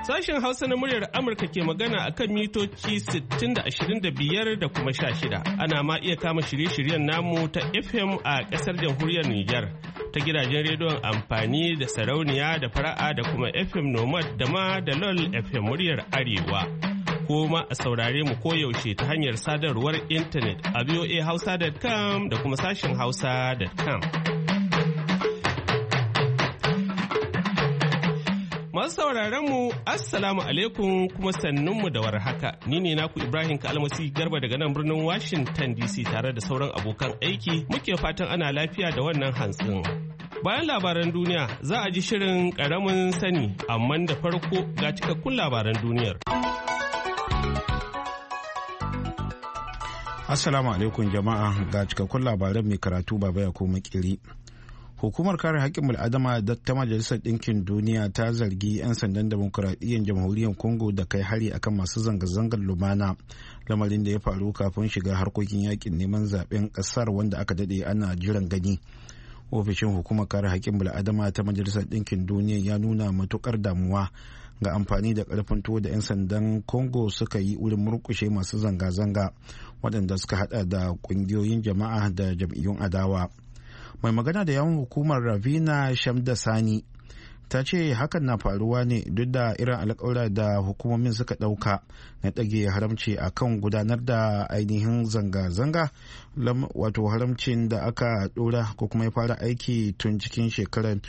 Sashen Hausa na muryar Amurka ke magana a kan mitoci 60 da 25 da kuma 16. Ana ma iya kama shirye-shiryen namu ta FM a ƙasar jamhuriyar Nijar ta gidajen rediyon amfani da sarauniya da fara'a da kuma FM Nomad da ma da LOL FM muryar Arewa. Ko ma a saurare mu koyaushe ta hanyar sadarwar intanet a voahausa.com da kuma sashen hausa.com. Masu sauraron mu Assalamu alaikum kuma sannunmu da warhaka. Ni ne naku Ibrahim Kalmasi Garba daga nan birnin Washington DC tare da sauran abokan aiki muke fatan ana lafiya da wannan hantsin. Bayan labaran duniya za a ji shirin ƙaramin sani amma da farko ga cikakkun labaran duniyar. Assalamu alaikum jama'a ga cikakkun labaran mai karatu baba ya koma kiri. Hukumar kare haƙƙin bil'adama ta Majalisar Ɗinkin Duniya ta zargi 'yan sandan demokuraɗiyyar jamhuriyar Congo da kai hari akan masu zanga-zangar lumana, lamarin da ya faru kafin shiga harkokin yaƙin neman zaɓen ƙasar wanda aka daɗe ana jiran gani. Ofishin hukumar kare haƙƙin bil'adama ta Majalisar Ɗinkin Duniya ya nuna matuƙar damuwa ga amfani da ƙarfin tuwo da 'yan sandan Congo suka yi wurin murƙushe masu zanga-zanga waɗanda suka haɗa da ƙungiyoyin jama'a da jam'iyyun adawa. Mai magana da yawan hukumar Ravina Shamdasani ta ce hakan na faruwa ne duk da irin alƙawura da hukumomin suka ɗauka na ɗage haramci a kan gudanar da ainihin zanga-zanga, wato haramcin da aka ɗora ko kuma ya fara aiki tun cikin shekarar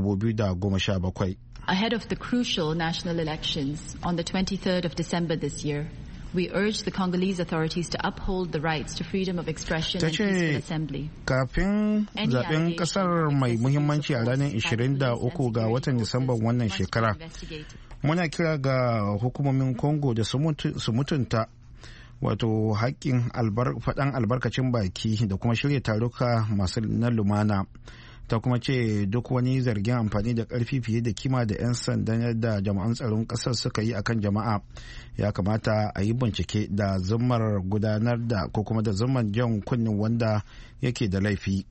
2017. Ahead of the crucial national elections on the 23rd of December this year, we urge the Congolese authorities to uphold the rights to freedom of expression and peaceful assembly. Kafin zaben kasar mai muhimmanci a ranar 23 ga watan Disamban wannan shekara, muna kira ga hukumomin Congo da su mutunta wato haƙƙin faɗan albarkacin baki da kuma shirya taruka masu na lumana. Ta kuma ce duk wani zargin amfani da ƙarfi fiye da kima da 'yan sandan da jama'an tsaron ƙasar suka yi akan jama'a ya kamata a yi bincike da zummar gudanar da ko kuma da zummar jan kunnen wanda yake da laifi.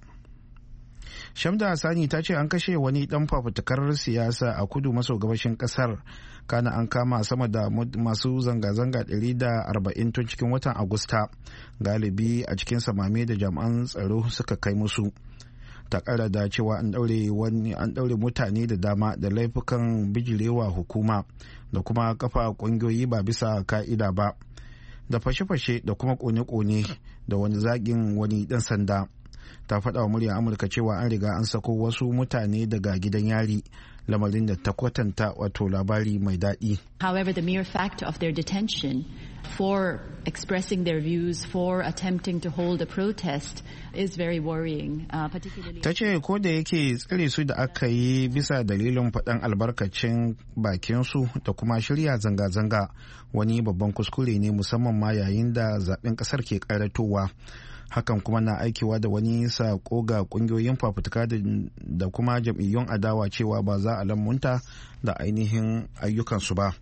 Shamda Sani ta ce an kashe wani dan fafutukar siyasa a kudu maso gabashin kasar, kana an kama sama da masu zanga-zanga 140 tun cikin watan Agusta, galibi a cikin samame da jami'an tsaro suka kai musu. Ta kara da cewa an daure mutane da dama da laifukan bijirewa hukuma da kuma kafa kungiyoyi ba bisa ka'ida ba, da fashe-fashe da kuma kone-kone da wani zagin wani dan sanda. Ta faɗa wa muryar Amurka cewa an riga an sako wasu mutane daga gidan yari, lamarin da ta kwatanta wato labari mai daɗi. However, the mere fact of their detention for expressing their views, for attempting to hold a protest is very worrying, particularly. Ta ce ko da yake tsare su da aka yi bisa dalilin faɗan albarkacin bakinsu da kuma shirya zanga-zanga wani babban kuskure ne, musamman ma yayin da zaben ƙasar ke ƙaratowa. Hakan kuma na aikewa da wani sako ga kungiyoyin fafutuka da kuma jam'iyyun adawa cewa ba za a lamunta da ainihin ayyukansu ba.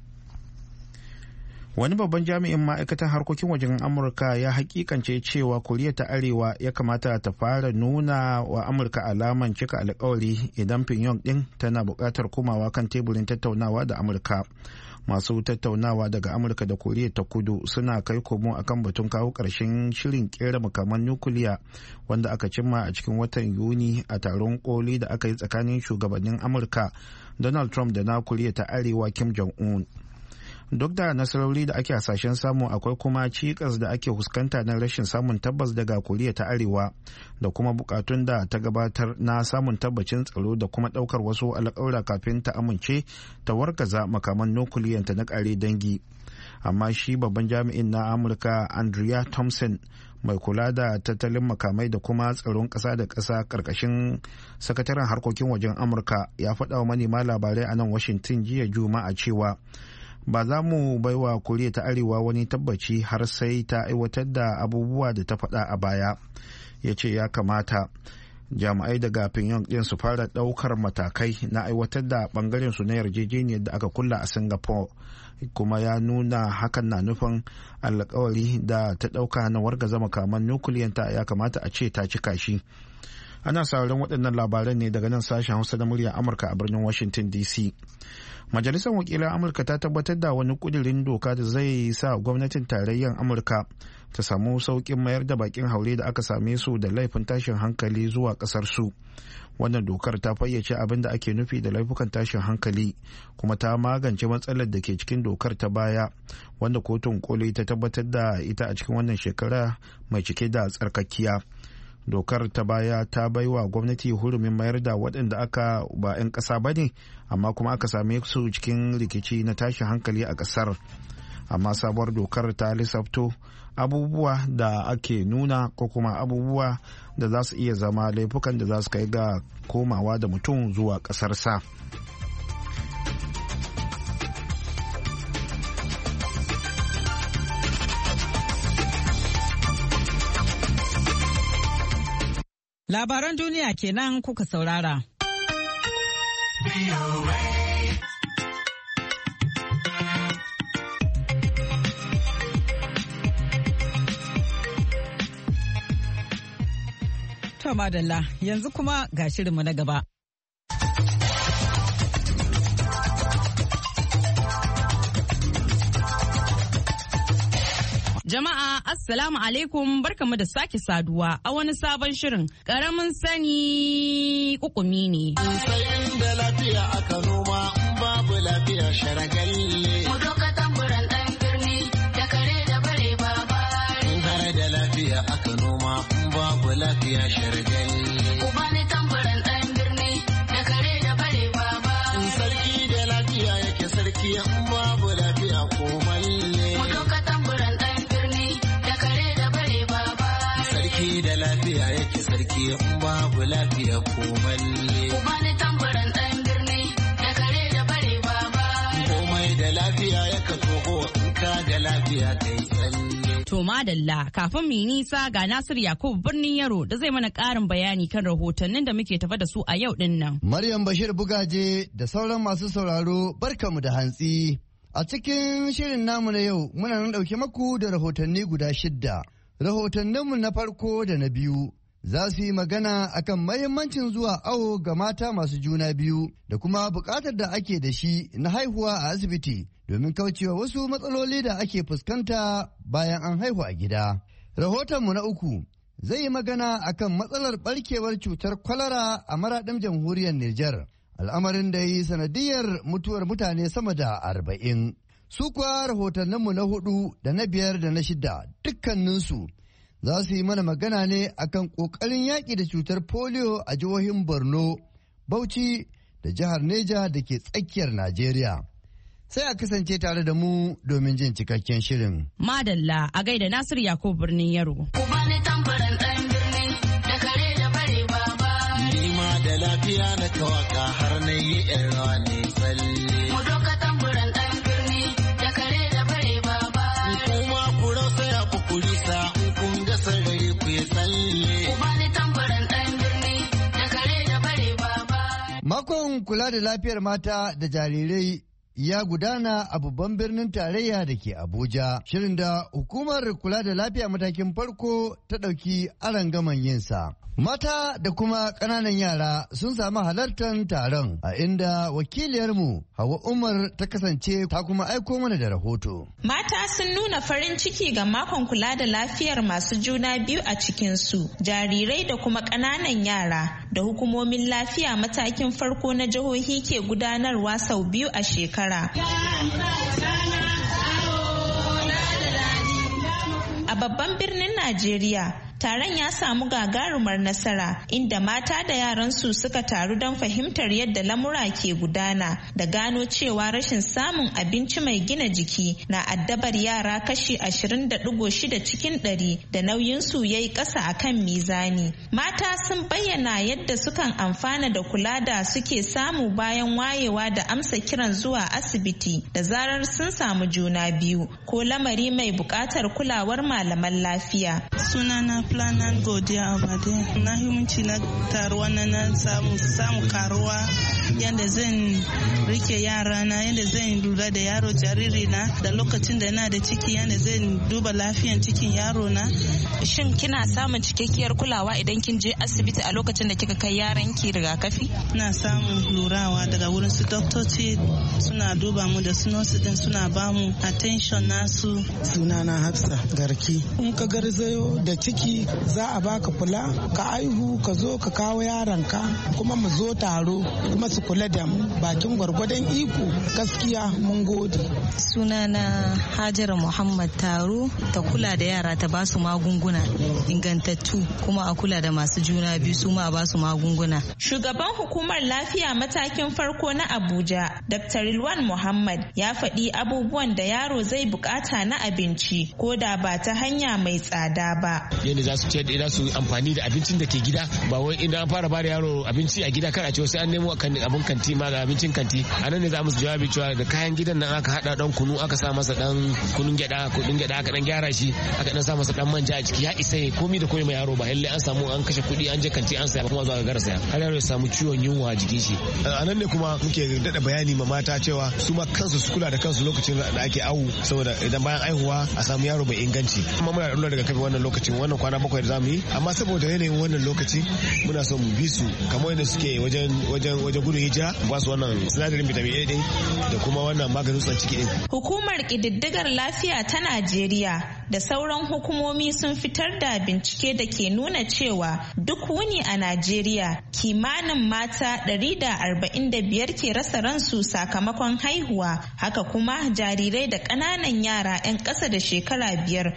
Wani babban jami'in ma'aikatan harkokin wajen Amurka ya hakikance cewa Koriya ta Arewa ya kamata ta fara nuna wa Amurka alaman cika alkawari idan Pyongyang din tana buƙatar komawa kan teburin tattaunawa da Amurka. Masu tattaunawa daga Amurka da Koriya ta Kudu suna kai komo akan batun kawo ƙarshen shirin kera makaman nukiliya wanda aka cimma a cikin watan Yuni a taron koli da aka yi tsakanin shugabannin Amurka Donald Trump da na Koriya ta Arewa Kim Jong-un. Duk da nasarori da ake hasashen samu, akwai kuma cikas da ake fuskanta na rashin samun tabbas daga Koriya ta Arewa da kuma bukatun da ta gabatar na samun tabbacin tsaro da kuma daukar wasu alƙawura kafin ta amince ta wargaza makaman nukiliyanta na ƙare dangi. Amma shi babban jami'in na Amurka Andrea Thompson mai kula da tattalin makamai da kuma tsaron ƙasa da ƙasa ƙarƙashin sakataren harkokin wajen Amurka ya faɗa wa manema labarai a nan Washington jiya Juma'a cewa ba za mu baiwa Koriya ta Arewa wani tabbaci har sai ta aiwatar da abubuwa da ta faɗa a baya. Ya ce ya kamata jami'ai daga Pyongyang din su fara ɗaukar matakai na aiwatar da ɓangaren su na yarjejeniyar da aka kulla a Singapore, kuma ya nuna hakan na nufin alkawari da ta ɗauka na wargaza makaman nukiliyanta ya kamata a ce ta cika shi. Ana sauraron waɗannan labaran ne daga nan sashen Hausa na muryar Amurka a birnin Washington DC. Majalisar Wakilan Amurka ta tabbatar da wani kudirin doka da zai sa gwamnatin tarayyar Amurka ta samu sauƙin mayar da bakin haure da aka same su da laifin tashin hankali zuwa ƙasar su. Wannan dokar ta fayyace abin da ake nufi da laifukan tashin hankali kuma ta magance matsalar da ke cikin dokar ta baya wanda kotun koli ta tabbatar da ita a cikin wannan shekara mai cike da tsarkakiya. Dokar ta baya ta baiwa gwamnati hurumin mayar da waɗanda aka ba 'yan ƙasa ba ne amma kuma aka same su cikin rikici na tashin hankali a ƙasar. Amma sabuwar dokar ta lissafto abubuwa da ake nuna ko kuma abubuwa da za su iya zama laifukan da za su kai ga komawa da mutum zuwa ƙasarsa. Labaran duniya kenan kuka saurara. To madalla, yanzu kuma ga shirinmu na gaba. Jama'a Assalamu alaikum, barkamu da sake saduwa a wani sabon shirin karamin sani kukumi ne. Sai da lafiya aka noma babu lafiya sharagalle. Mu doka tamburan ɗan birni da kare da bare babari. Har da lafiya aka noma babu lafiya sharagalle. Ku bani tamburan ɗan birni da kare da bare babari. Sarki da lafiya yake sarki babu lafiya ko malle. Mu doka tamburan ɗan da lafiya yake sarki in babu lafiya ko malle. Ku bani tambaran ɗan birni da kare da bare baba. Komai da lafiya yaka toho in ka da lafiya kai tsalle. To madalla kafin mu yi nisa ga Nasir Yakubu birnin Yaro da zai mana ƙarin bayani kan rahotannin da muke tafa da su a yau din nan. Maryam Bashir Bugaje da sauran masu sauraro barkamu da hantsi. A cikin shirin namu na yau muna nan ɗauke maku da rahotanni guda 6. Rahotanninmu na farko da na biyu za su yi magana akan mahimmancin zuwa awo ga mata masu juna biyu da kuma buƙatar da ake da shi na haihuwa a asibiti domin kaucewa wasu matsaloli da ake fuskanta bayan an haihu a gida. Rahotonmu na uku zai yi magana akan matsalar ɓarkewar cutar kwalara a maraɗin jamhuriyar Nijar, al'amarin da yi sanadiyar mutuwar mutane sama da 40. Su kuwa rahotanninmu na 4 da na 5 da na 6 dukkaninsu za su yi mana magana ne akan ƙoƙarin yaƙi da cutar polio a jihohin Borno, Bauchi da jihar Neja da ke tsakiyar Najeriya. Sai a kasance tare da mu domin jin cikakken shirin. Madalla a gaida Nasir Yakubu birnin Yaro. Ku bani tambaran ɗan birni da kare da bare baba. Ni ma da lafiya na tawaka har na yi ƴan rawa ne tsalle. Mu doka tambaran ɗan birni da kare da bare baba. Kuma ku rausa ya ku kurisa in kun ga sarari ku yi tsalle. Ku bani tambaran ɗan birni da kare da bare baba. Makon kula da lafiyar mata da jarirai ya gudana a babban birnin tarayya da ke Abuja. Shirin da hukumar kula da lafiya matakin farko ta ɗauki arangaman yinsa. Mata da kuma ƙananan yara sun samu halartar taron a inda wakiliyarmu Hawa Umar ta kasance ta kuma aiko mana da rahoto. Mata sun nuna farin ciki ga makon kula da lafiyar masu juna biyu a cikinsu, jarirai da kuma ƙananan yara da hukumomin lafiya matakin farko na jihohi ke gudanarwa sau 2 a shekara. A babban birnin Najeriya, taron ya samu gagarumar nasara inda mata da yaransu suka taru don fahimtar yadda lamura ke gudana da gano cewa rashin samun abinci mai gina jiki na addabar yara kashi 20.6 cikin 100 da nauyinsu ya yi ƙasa a kan mizani. Mata sun bayyana yadda sukan amfana da kula da suke samu bayan wayewa da amsa kiran zuwa asibiti da zarar sun samu juna biyu ko lamari mai buƙatar kulawar malaman lafiya. Sunana Planan Godiya Abade. Na himunci na taruwa na samu karuwa yadda zan rike yarana, yadda zan lura da yaro jariri na da lokacin da yana da ciki, yadda zan duba lafiyan cikin yaro na. Shin kina samun cikakkiyar kulawa idan kin je asibiti a lokacin da kika kai yaran ki rigakafi? Ina samun lurawa daga wurin su doktoci, suna duba mu da su nurse din, suna ba mu attention nasu. Sunana Hafsa Garki. In ka garzayo da ciki za a baka kula, ka aihu ka zo ka kawo yaranka, kuma mu zo taro kuma su kula da mu bakin gwargwadon iko. Gaskiya mun gode. Sunana Hajara Muhammad Taro, ta kula da yara, ta ba su magunguna ingantattu, kuma a kula da masu juna biyu su ma ba su magunguna. Shugaban hukumar lafiya matakin farko na Abuja, Dr. Rilwan Muhammad, ya faɗi abubuwan da yaro zai bukata na abinci ko da ba ta hanya mai tsada ba. Yadda za su ce da su amfani da abincin da ke gida, ba wai idan an fara ba da yaro abinci a gida kar a ce sai an nemo abin kanti ma ga abincin kanti. A nan ne za mu jawabi cewa da kayan gidan nan aka hada dan kunu, aka sa masa dan kunun gyada, aka dan gyara shi, aka dan sa masa dan manja a ciki, ya isa ya komi da komai mai yaro, ba lalle an samu an kashe kuɗi an je kanti an saya kuma zuwa ga gara saya. Har yaro ya samu ciwon yunwa a jikin shi. A nan ne kuma muke dada bayani ma mata cewa su ma kansu su kula da kansu lokacin da ake awu, saboda idan bayan aihuwa a samu yaro mai inganci. Kuma muna da daga kafi wannan lokacin, wannan kwana 7 da zamu yi, amma saboda yanayin wannan lokaci muna so mu bi su kamar yadda suke wajen gudun hijira, ba su wannan sinadarin vitamin A din da kuma wannan maganin tsan ciki din. Hukumar ƙididdigar lafiya ta Najeriya da sauran hukumomi sun fitar da bincike da ke nuna cewa duk wuni a Najeriya kimanin mata 145 ke rasa ransu sakamakon haihuwa. Haka kuma jarirai da ƙananan yara 'yan ƙasa da shekara 5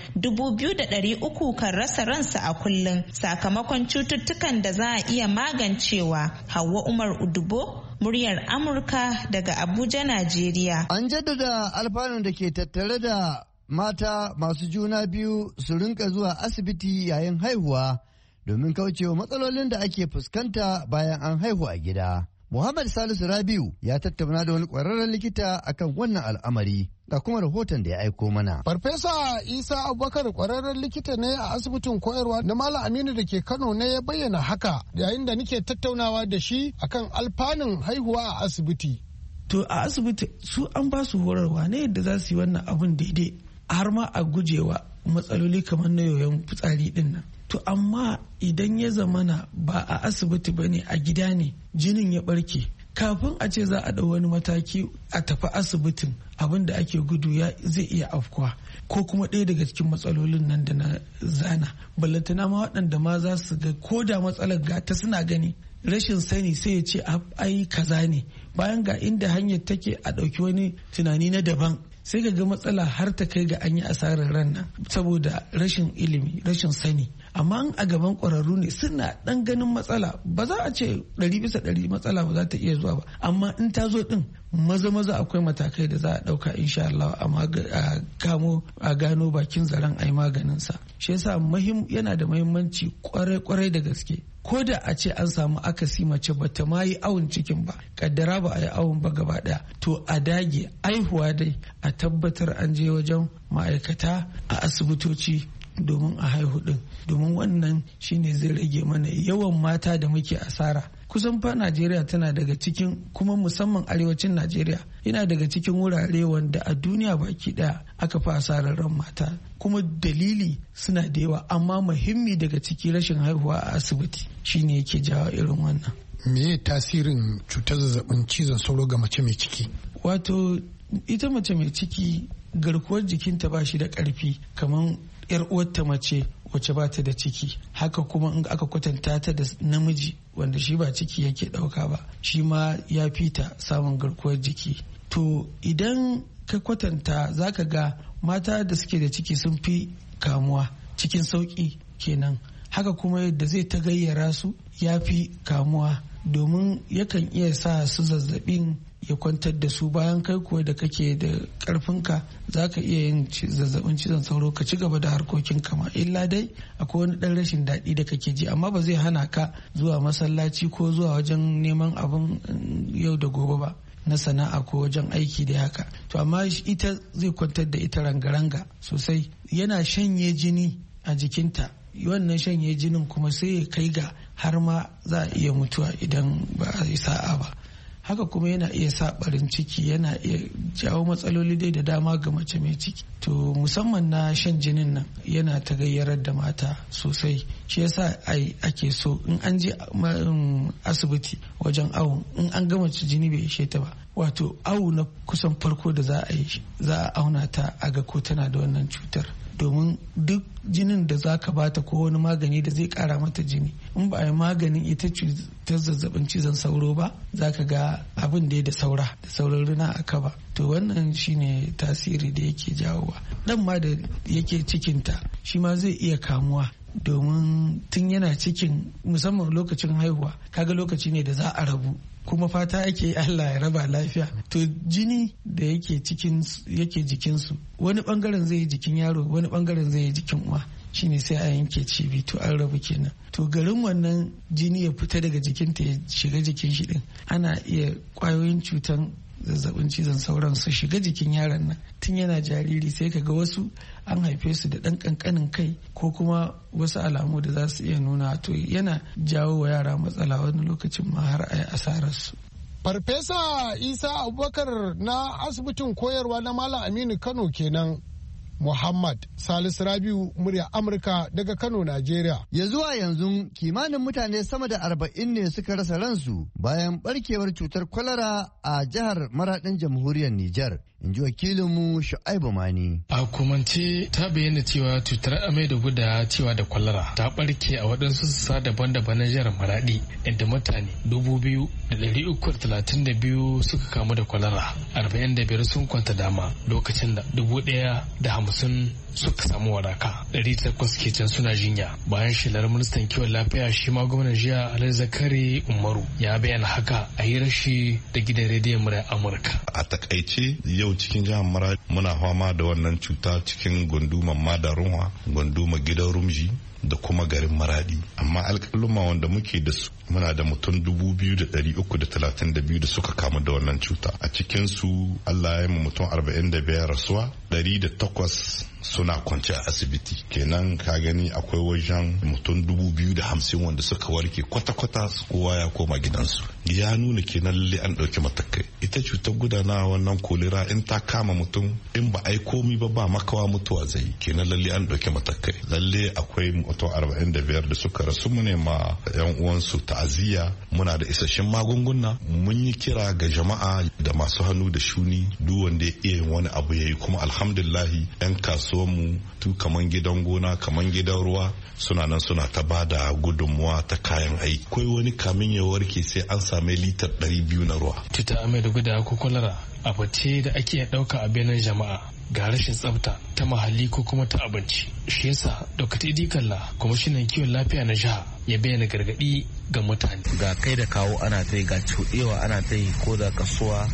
2,300 kan rasa ransu a kullum sakamakon cututtukan da za a iya magancewa. Hauwa Umar Udubo, muryar Amurka daga Abuja, Najeriya. An jaddada alfanun da ke tattare da mata masu juna biyu su rinka zuwa asibiti yayin haihuwa domin kaucewa matsalolin da ake fuskanta bayan an haihu a gida. Muhammad Salisu Rabiu ya tattauna da wani ƙwararren likita akan wannan al'amari. Ga kuma rahoton da ya aiko mana. Farfesa Isa Abubakar ƙwararren likita ne a asibitin koyarwa na Malam Aminu da ke Kano ne ya bayyana haka yayin da nake tattaunawa da shi akan alfanun haihuwa a asibiti. To a asibiti su an ba su horarwa ne yadda za su yi wannan abun daidai har ma a gujewa matsaloli kamar na yoyon fitsari din nan. To amma idan ya zamana ba a asibiti ba ne, a gida ne jinin ya barke, kafin a ce za a ɗau wani mataki a tafi asibitin, abin da ake gudu zai iya afkuwa, ko kuma ɗaya daga cikin matsalolin nan da na zana. Ballantana ma waɗanda ma za su ga ko da matsalar gata suna gani, rashin sani sai ya ce ai kaza ne, bayan ga inda hanyar take a ɗauki wani tunani na daban, sai ka ga matsala har ta kai ga an yi asarar ran nan saboda rashin ilimi, rashin sani. Amma a gaban ƙwararru ne suna ɗan ganin matsala, ba za a ce 100% matsala ba za ta iya zuwa ba, amma in ta zo ɗin maza akwai matakai da za a ɗauka insha Allah a gano bakin zaren a yi maganinsa. Shi yasa yana da muhimmanci kwarai da gaske. Ko da a ce an samu akasi mace ba ta ma yi awon cikin ba, kaddara ba a yi awon ba gaba daya, to a dage aihuwa dai a tabbatar an je wajen ma'aikata a asibitoci domin a haihu din, domin wannan shine zai rage mana yawan mata da muke asara. Kusan fa Najeriya tana daga cikin, kuma musamman arewacin Najeriya yana daga cikin wurare wanda a duniya baki daya aka fi asarar ran mata, kuma dalili suna da yawa, amma muhimmi daga ciki rashin haihuwa a asibiti shine yake jawo irin wannan. Me tasirin cutar zazzabin cizon sauro ga mace mai ciki? Wato ita mace mai ciki garkuwar jikinta ba shi da karfi kamar yar uwarta mace wacce ba ta da ciki. Haka kuma in aka kwatanta ta da namiji wanda shi ba ciki yake dauka ba, shi ma ya fita samun garkuwar jiki. To idan ka kwatanta zaka ga mata da suke da ciki sun fi kamuwa cikin sauki kenan. Haka kuma yadda zai ta gayyara su ya fi kamuwa, domin yakan iya sa su zazzabin ya kwantar da su, bayan kai kuwa da kake da karfinka za ka iya yin zazzabin cizon sauro ka ci gaba da harkokin kama, illa dai akwai wani dan rashin daɗi da kake ji, amma ba zai hana ka zuwa masallaci ko zuwa wajen neman abin yau da gobe ba na sana'a ko wajen aiki da haka. To amma ita zai kwantar da ita ranga-ranga sosai, yana shanye jini a jikinta, wannan shanye jinin kuma sai ya kai ga har ma za a iya mutuwa idan ba a yi sa'a ba. haka kuma yana iya sa barin ciki, yana iya jawo matsaloli dai da dama ga mace mai ciki. To musamman na shan jinin nan yana ta gayyarar da mata sosai, shi yasa ake so in an je asibiti wajen awo, in an gama jini bai ishe ta ba, wato awo na kusan farko da za a auna ta a ga ko tana da wannan cutar, domin duk jinin da za ka bata ko wani magani da zai kara mata jini, in ba a yi maganin ita ta zazzabin cizon sauro ba, za ka ga abin da da sauran rina aka ba. To wannan shine tasiri da yake jawowa. Dan ma da yake cikinta shi ma zai iya kamuwa, domin tun yana cikin, musamman lokacin haihuwa, kaga lokaci ne da za a rabu, kuma fata ake Allah ya raba lafiya. To jini da yake jikinsu, wani bangaren zai yi jikin yaro, wani bangaren zai yi jikin uwa, shine sai a yanke cibi, to an rabu kenan. To garin wannan jini ya fita daga jikinta ya shiga jikin shi din, ana iya kwayoyin cutan zazzabin cizon sauran su shiga jikin yaron nan tun yana jariri, sai kaga wasu an haife su da ɗan ƙanƙanin kai ko kuma wasu alamu da za su iya nuna, to yana jawo wa yara matsala wani lokacin ma har a yi asararsu. Farfesa Isa Abubakar na asibitin koyarwa na Malam Aminu Kano kenan. Muhammad Salisu Rabiu, murya Amurka daga Kano, Najeriya. Ya zuwa yanzu kimanin mutane sama da 40 ne suka rasa ransu bayan barkewar cutar kwalara a jihar Maradin jamhuriyar Nijar. In ji wakilinmu Shu'aibu Mani. A hukumance ta bayyana cewa cutar amai da gudawa cewa da kwalara ta barke a waɗansu sassa daban-daban na jihar Maradi, inda mutane 2,332 suka kamu da kwalara, 45 sun kwanta dama, lokacin da 1,050 suka samu waraka, 800 ke can suna jinya. Bayan shelar ministan kiwon lafiya, shi ma gwamnan jiya Alhaji Zakari Umaru ya bayyana haka a hirar shi da gidan rediyon murya Amurka. A takaice yau cikin jihar Maradi muna fama da wannan cuta cikin gunduman Madarunwa, gunduma gidan Rumji da kuma garin Maradi. Amma alƙaluma wanda muke da su, muna da mutum 2,332 da suka kamu da wannan cuta. A cikinsu Allah ya yi mutum 45 rasuwa, 108 suna kwance a asibiti. Kenan ka gani akwai wajen mutum 250 wanda suka warke kwata-kwata, kowa ya koma gidansu. Ya nuna kenan lalle an ɗauki matakai. Ita cutar gudana wannan kolera in ta kama mutum, in ba ai komi ba makawa mutuwa zai. Kenan lalle an ɗauki matakai. Lalle akwai mutum 45 da suka rasu, mu ne ma yan uwansu ta'aziyya. Muna da isasshen magunguna. Mun yi kira ga jama'a da masu hannu da shuni, duk wanda ya iya yin wani abu yayi. Kuma alhamdulillahi yan kasuwanmu tu kaman gidan gona, kaman gidan ruwa, suna nan suna ta bada gudunmuwa ta kayan aiki. Akwai wani kamin ya warke sai an same litar 200 na ruwa. Cutar amai da gudawa ko kwalara abu ce da ake ɗauka a bainar jama'a ga rashin tsafta ta mahalli ko kuma ta abinci. Shi yasa Dr. Idi Kalla, kwamishinan kiwon lafiya na jiha, ya bayyana gargaɗi ga mutane. Ga kai da kawo ana ta yi, ga cuɗewa ana ta yi, ko da kasuwa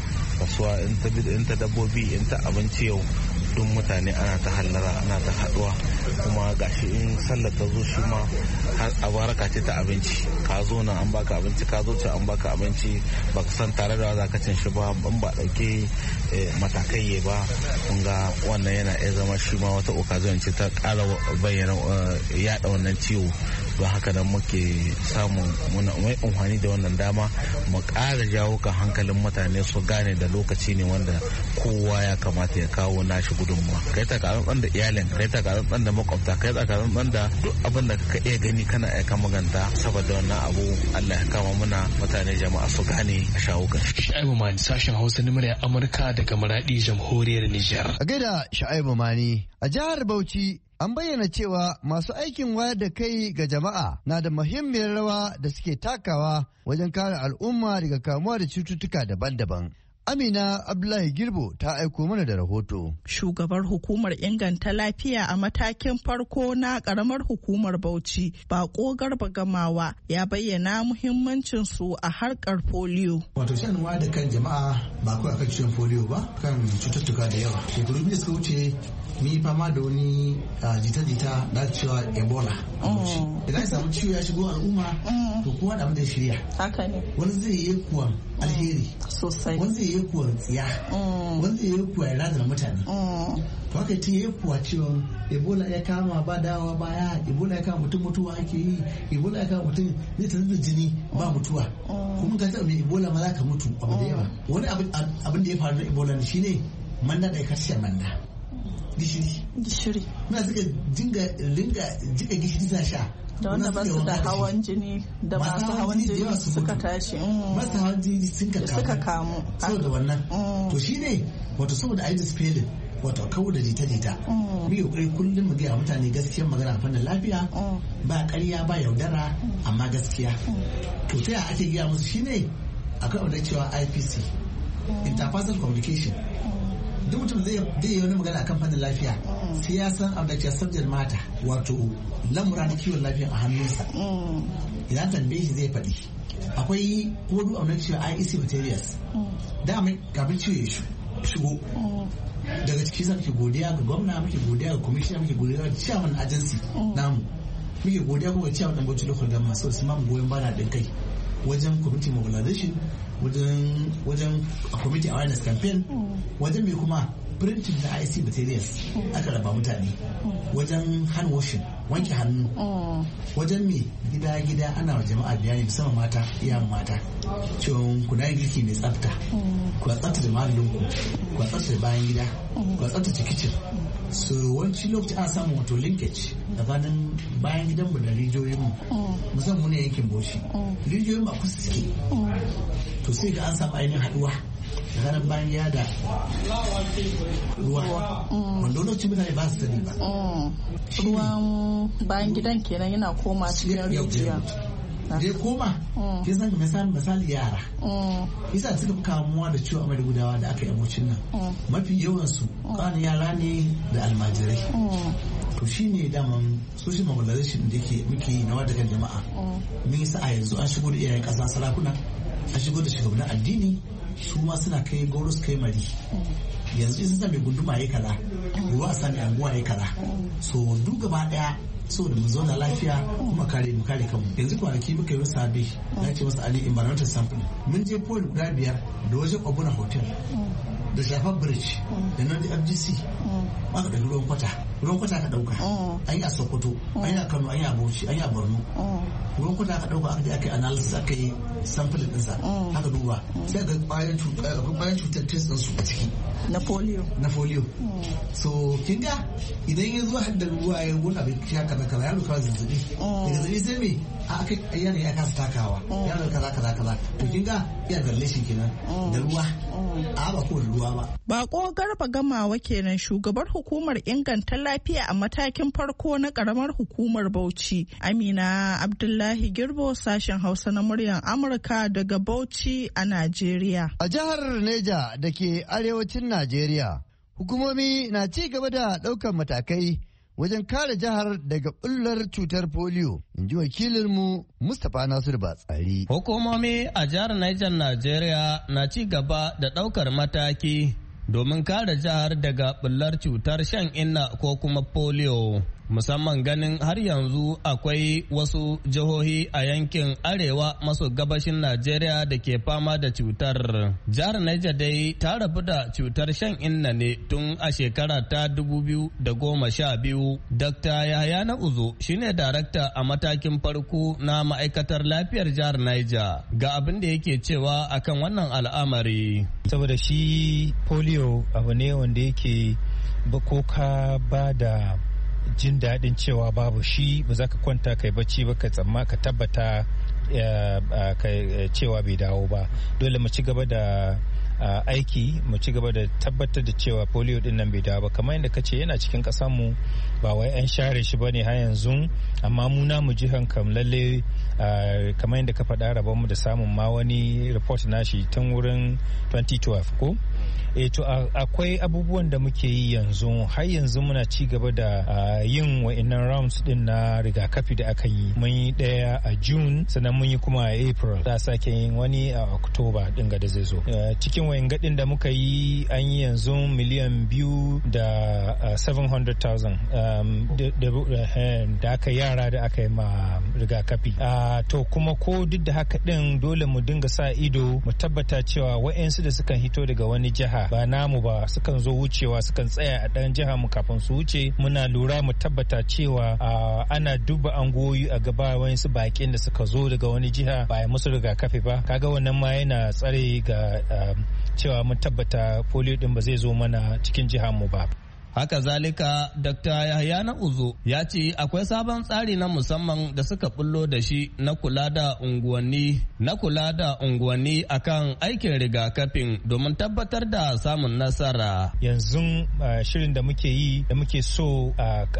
in ta dabbobi, in ta abinci yau duk mutane ana ta hallara, ana ta haɗuwa. Kuma gashi in sallar ta zo shi ma har a baraka ce ta abinci, ka zo nan an baka abinci, ka zo can an baka abinci, baka san tare da za ka cin shi ba, ban ba ɗauke matakai ba. Kun ga wannan yana iya zama shi ma wata occasion ce ta ƙara bayyana yaɗa wannan ciwo. Don haka nan muke samun mai amfani da wannan dama mu ƙara jawo kan hankalin mutane su gane da lokaci ne wanda kowa ya kamata ya kawo nashi gudunmuwa. Kai takarar ɗan da iyalin, kai takarar ɗan da makwabta, kai takarar ɗan da duk abin da ka iya gani kana iya maganta. Saboda wannan abu Allah ya kama muna mutane, jama'a su gane a shawo kan shi. Shu'aibu Mani, sashen Hausa na murya Amurka daga Maradi, jamhuriyar Nijar. A gaida Shu'aibu Mani, a jihar Bauchi an bayyana cewa masu aikin wayar da kai ga jama'a na da muhimmiyar rawa da suke takawa wajen kare al'umma daga kamuwa da cututtuka daban-daban. Amina Abdullahi Girbo ta aiko mana da rahoto. Shugabar hukumar inganta lafiya a matakin farko na karamar hukumar Bauchi, Bako Garba Gamawa, ya bayyana muhimmancin su a harkar polio. Wato shanwa da kan jama'a ba kawai akan ciwon polio ba, kan cututtuka da yawa. Shekaru biyu suka wuce ni fama da wani jita-jita da cewa Ebola. Idan ya samu ciwo ya shigo al'umma, to kowa da abin da ya shirya. Haka ne. Wani zai yi kuwa alheri. Sosai. Wani zai yi yi kuwa tsiya wani zai yi kuwa ya razana mutane to haka ta yi kuwa cewa ebola ya kama ba dawa baya, ebola ya kama mutum mutuwa ake yi, ebola ya kama mutum zai tafi da jini ba mutuwa, kuma ka taɓa mai ebola ma za ka mutu abu da yawa. Wani abin da ya faru na ebola ne shine manda da ya kashe manda gishiri muna suka ringa jika gishiri za sha da wanda ba su da hawan jini da masu hawan jini suka tashi masu hawan jini suka kamu saboda wannan to shine wato saboda a yi dispelling wato kawo da jita-jita mu yi kokari kullum mu gaya mutane gaskiyar magana a fannin lafiya ba ƙarya ba yaudara amma gaskiya. To ta yaya ake gaya musu shine akwai wanda cewa IPC interpersonal communication. Duk mutum zai yi wani magana akan fannin lafiya sai ya san abu da ke subject matter wato lamura na kiwon lafiya a hannunsa. Idan tambaye shi zai faɗi. Akwai kodu a wani cewa IEC materials da mai kafin ciwo ya shigo daga ciki sa muke godiya ga gwamna, muke godiya ga commissioner, muke godiya ga chairman agency namu, muke godiya kuma ga chairman dan Bauchi local government so su ma mu goyon bana din kai wajen community mobilization, wajen community awareness campaign, wajen mai kuma printing da IC materials aka raba mutane, wajen hand washing wanke hannu, wajen mai gida ana wa jama'a bayani musamman mata, iyayen mata cewa ku na girki mai tsafta, ku tsaftace mahallinku, ku tsaftace bayan gida, ku tsaftace kitchen. So wanci lokaci ana samun wato linkage tsakanin bayan gidanmu da rijiyoyinmu musamman mu ne yankin Bauchi, rijiyoyinmu a kusa suke, to sai ga an samu ainihin haduwa tsakanin bayan gida da ruwa wanda lokacin mutane ba su sani ba. Ruwan bayan gidan kenan yana koma cikin rijiya. Zai koma ke san misali yara isa suka fi kamuwa da ciwo amai da gudawa da aka yi abocin nan mafi yawansu ƙananan yara ne da almajirai. To shi ne daman social mobilization da muke yi na wadda kan jama'a mun yi sa'a yanzu an shigo da iyayen ƙasa sarakuna, an shigo da shugabannin addini su ma suna kai goro su kai mari. Yanzu in san mai gunduma ya kaza ruwa a sami anguwa ya kaza so duk gaba daya saboda mu zauna lafiya kuma mu kare kanmu. Yanzu kwanaki muka yi sabi na ce masa ali environmental sample mun je pole guda 5 da wajen Obuna hotel da Shafar bridge da nan da FGC aka da ruwan kwata ka dauka an yi a Sokoto, an yi a Kano, an yi a Bauchi, an yi a Borno. Ruwan kwata aka dauka aka je aka yi analysis aka yi sample ɗinsa aka duba sai ga bayan cutar test ɗinsu a ciki na polio. So kin ga idan ya zo hadda ruwa ya rubuta bai sha kaza yaro kawai zazzabi daga zazzabi sai me aka yana ya kasa takawa yaro kaza to kin ga ya galle shi kenan da ruwa a ba ko da ruwa ba. Bako Garba Gamawa kenan shugabar hukumar inganta lafiya a matakin farko na karamar hukumar Bauchi. Amina Abdullahi Girbo, sashen Hausa na muryar Amurka daga Bauchi a Najeriya. A jihar Neja da ke arewacin Najeriya, hukumomi na ci gaba da ɗaukar matakai wajen kare jihar daga bullar cutar polio, in ji wakilinmu Mustapha Nasiru Batsari. Hukumomi a jihar Niger Najeriya na ci gaba da ɗaukar mataki domin kare jihar daga bullar cutar shan inna ko kuma polio. Musamman ganin har yanzu akwai wasu jihohi a yankin arewa maso gabashin Najeriya da ke fama da cutar. Jihar Niger dai ta rabu da cutar shan inna ne tun a shekara ta 2012. Dr. Yahaya na Uzo shine darakta a matakin farko na ma'aikatar lafiyar jihar Niger. Ga abin da yake cewa akan wannan al'amari. Saboda shi polio abu ne wanda yake ko ka ba da jin daɗin cewa babu shi ba za ka kwanta kai bacci ba ka tabbata cewa bai dawo ba. Dole mu ci gaba da aiki, mu ci gaba da tabbatar da cewa polio din nan bai dawo ba. Kamar yadda ka ce yana cikin ƙasar mu ba wai an share shi bane har yanzu, amma mu na mu jihan kam lalle kamar yadda ka faɗa rabon mu da samun ma wani report nashi tun wurin 2012 ko. To akwai abubuwan da muke yi yanzu, har yanzu muna ci gaba da yin wa'annan rounds din na rigakafi da aka yi. Mun yi ɗaya a June, sannan mun yi kuma a April, za a sake yin wani a October din ga da zai zo. Cikin wayan gadin da muka yi an yi yanzu 2,700,000 da aka yara da aka yi ma rigakafi. To kuma ko duk da haka din dole mu dinga sa ido mu tabbata cewa wa'yansu da sukan hito daga wani jiha ba namu ba sukan zo wucewa sukan tsaya a ɗan jiha mu kafin su wuce, muna lura mu tabbata cewa ana duba angoyi a gaba wa'yansu bakin da suka zo daga wani jiha ba ya musu rigakafi ba. Kaga wannan ma yana tsare ga cewa mun tabbata polio din ba zai zo mana cikin jihar mu ba. Haka zalika, Dr. Yahaya na Uzo ya ce akwai sabon tsari na musamman da suka bullo da shi na kula da unguwanni akan aikin rigakafin domin tabbatar da samun nasara. Yanzu shirin da muke yi da muke so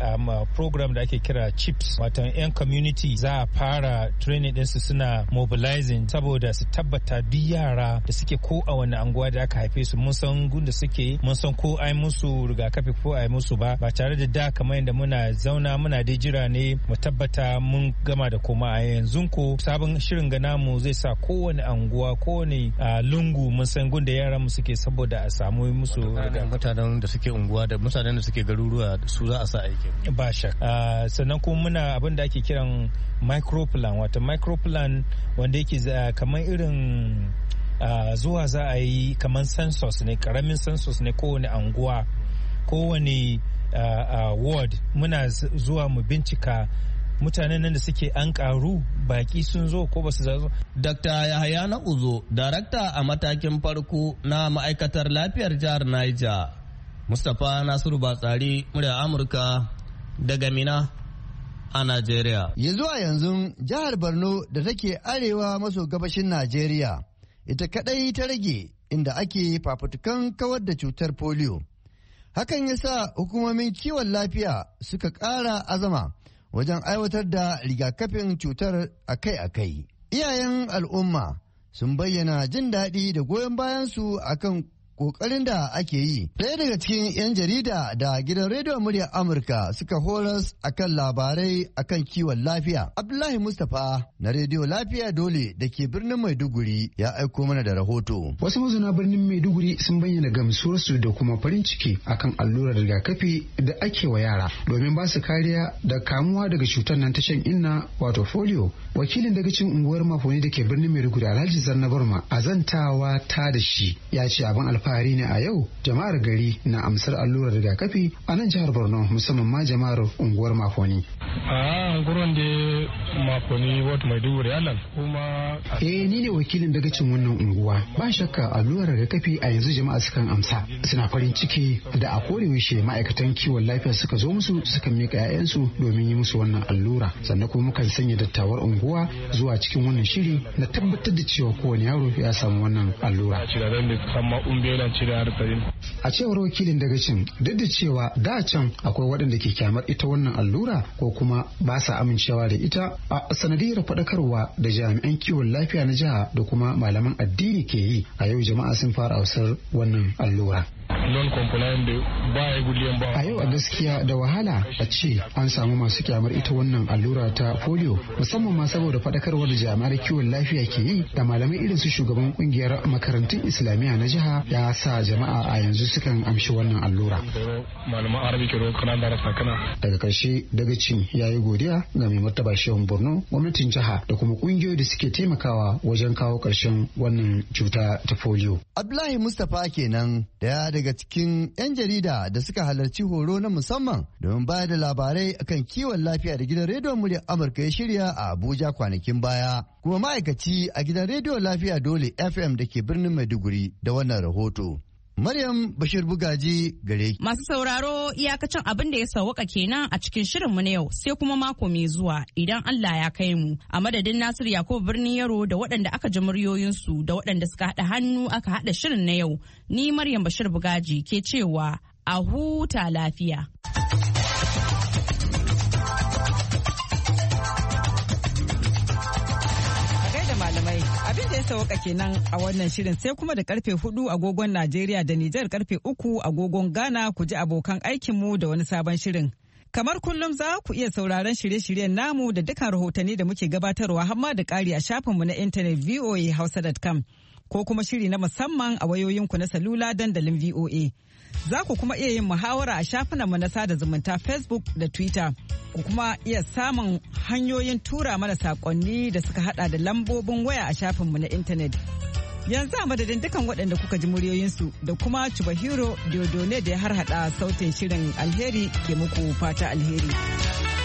program da ake kira CHIPS, wato 'yan community za a fara training ɗinsu suna mobilizing saboda su tabbata duk yara da suke ko a wani anguwa da aka haife su mun san gunda suke, mun san ko ai musu rigakafi ko a yi musu ba tare da kamar yadda muna zauna muna dai jira ne mu tabbata mun gama da koma. A yanzu ko sabon shirin ga namu zai sa kowane anguwa kowane lungu mun san gunda yaran mu suke saboda a samu musu mutanen da suke unguwa da mutanen da suke garuruwa su za a sa aiki ba shak. Sannan kuma muna abin da ake kiran microplan, wato microplan wanda yake kamar irin zuwa za a yi kamar census ne, karamin census ne kowane anguwa kowane ward muna zuwa mu bincika mutanen nan da suke an karu baki sun zo ko ba su zo. Dr. Yahaya na Uzo, darakta a matakin farko na ma'aikatar lafiyar jihar Niger. Mustapha Nasiru Batsari, murya Amurka daga Mina a Najeriya. Ya zuwa yanzu jihar Borno da take arewa maso gabashin Najeriya ita kadai ta rage inda ake fafutukan kawar da cutar polio. Hakan ya sa hukumomin kiwon lafiya suka ƙara azama wajen aiwatar da rigakafin cutar akai-akai. Iyayen al'umma sun bayyana jin daɗi da goyon bayansu akan ƙoƙarin da ake yi. Ɗaya daga cikin 'yan jarida da gidan rediyon muryar Amurka suka horas akan labarai akan kiwon lafiya. Abdullahi Mustapha na rediyo Lafiya Dole da ke birnin Maiduguri ya aiko mana da rahoto. Wasu mazauna birnin Maiduguri sun bayyana gamsuwarsu da kuma farin ciki akan allurar rigakafi da ake wa yara domin ba su kariya da kamuwa daga cutar nan ta shan inna wato polio. Wakilin daga cikin unguwar Mafoni da ke birnin Maiduguri Alhaji Zanna Barma azantawa ta da shi ya ce abin alfahari ne a yau jama'ar gari na amsar allurar rigakafi a nan jihar Borno musamman ma jama'ar unguwar Mafoni. Unguwar da Mafoni wata Maiduguri Alan kuma. Ni ne wakilin daga cikin wannan unguwa. Ba shakka allurar rigakafi a yanzu jama'a sukan amsa. Suna farin ciki da a kodayaushe ma'aikatan kiwon lafiya suka zo musu sukan mika 'ya'yansu domin yi musu wannan allura. Sannan kuma mukan sanya dattawar unguwa zuwa cikin wannan shiri na tabbatar da cewa kowane yaro ya samu wannan allura. A cewar wakilin dagacin duk da cewa da can akwai waɗanda ke kyamar ita wannan allura ko kuma ba sa amincewa da ita a sanadiyar faɗakarwa da jami'an kiwon lafiya na jiha da kuma malaman addini ke yi a yau jama'a sun fara ausar wannan allura. A yau a gaskiya da wahala a ce an samu masu kyamar ita wannan allura ta polio musamman ma saboda faɗakarwar da jami'ar kiwon lafiya ke yi da malamai irin su shugaban kungiyar makarantun islamiyya na jiha ya sa jama'a a yanzu sukan amshi wannan allura. Daga karshe dagacin ya yi godiya ga mai martaba shehun Borno, gwamnatin jiha da kuma kungiyoyi da suke taimakawa wajen kawo karshen wannan cuta ta polio. Abdullahi Mustapha kenan daya daga cikin 'yan jarida da suka halarci horo na musamman domin bayar da labarai akan kiwon lafiya da gidan rediyon muryar Amurka ya shirya a Abuja kwanakin baya. Kuma ma'aikaci a gidan rediyon Lafiya Dole FM da ke birnin Maiduguri da wannan rahoto. Maryam Bashir Bugaji gare ki. Masu sauraro iyakacin abin da ya sauwaka kenan a cikin shirinmu na yau sai kuma mako mai zuwa idan Allah ya kai mu. A madadin Nasir Yakubu birnin Yaro da waɗanda aka ji muryoyinsu da waɗanda suka haɗa hannu aka haɗa shirin na yau. Ni Maryam Bashir Bugaji ke cewa a huta lafiya. Abin da ya sauka kenan a wannan shirin sai kuma da karfe 4 agogon Najeriya da Nijar karfe 3 agogon Ghana ku ji abokan aikinmu da wani sabon shirin. Kamar kullum za ku iya sauraron shirye-shiryen namu da dukkan rahotanni da muke gabatarwa hamma da ƙari a shafinmu na intanet voahausa.com ko kuma shiri na musamman a wayoyinku na salula dandalin VOA. Za ku kuma iya yin muhawara a shafinanmu na sada zumunta Facebook da Twitter. Ku kuma iya samun hanyoyin tura mana saƙonni da suka hada da lambobin waya a shafinmu na intanet. Yanzu a madadin dukan waɗanda kuka ji muryoyinsu da kuma Chubahiro Diodone da ya harhaɗa sautin shirin alheri ke muku fata alheri.